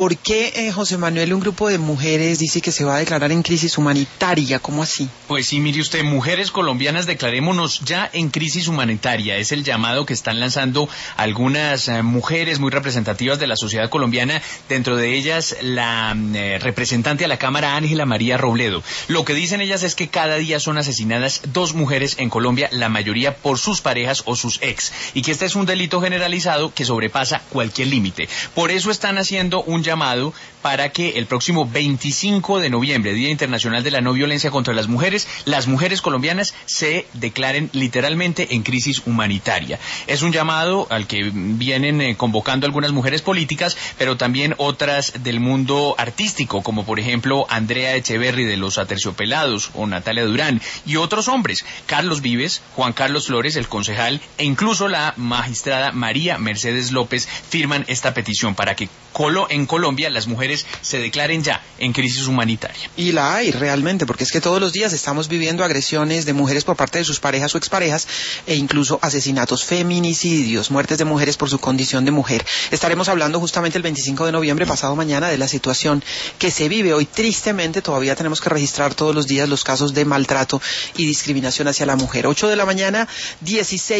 ¿Por qué, José Manuel, un grupo de mujeres dice que se va a declarar en crisis humanitaria? ¿Cómo así? Pues sí, mire usted, mujeres colombianas, declarémonos ya en crisis humanitaria. Es el llamado que están lanzando algunas mujeres muy representativas de la sociedad colombiana, dentro de ellas la representante a la Cámara, Ángela María Robledo. Lo que dicen ellas es que cada día son asesinadas 2 mujeres en Colombia, la mayoría por sus parejas o sus ex, y que este es un delito generalizado que sobrepasa cualquier límite. Por eso están haciendo un llamado para que el próximo 25 de noviembre, Día Internacional de la No Violencia contra las mujeres colombianas se declaren literalmente en crisis humanitaria. Es un llamado al que vienen convocando algunas mujeres políticas, pero también otras del mundo artístico, como por ejemplo Andrea Echeverry de Los Aterciopelados o Natalia Durán, y otros hombres, Carlos Vives, Juan Carlos Flores, el concejal, e incluso la magistrada María Mercedes López firman esta petición para que en Colombia las mujeres se declaren ya en crisis humanitaria. Y la hay realmente, porque es que todos los días estamos viviendo agresiones de mujeres por parte de sus parejas o exparejas, e incluso asesinatos, feminicidios, muertes de mujeres por su condición de mujer. Estaremos hablando justamente el 25 de noviembre, pasado mañana, de la situación que se vive hoy. Tristemente todavía tenemos que registrar todos los días los casos de maltrato y discriminación hacia la mujer. 8 de la mañana, 16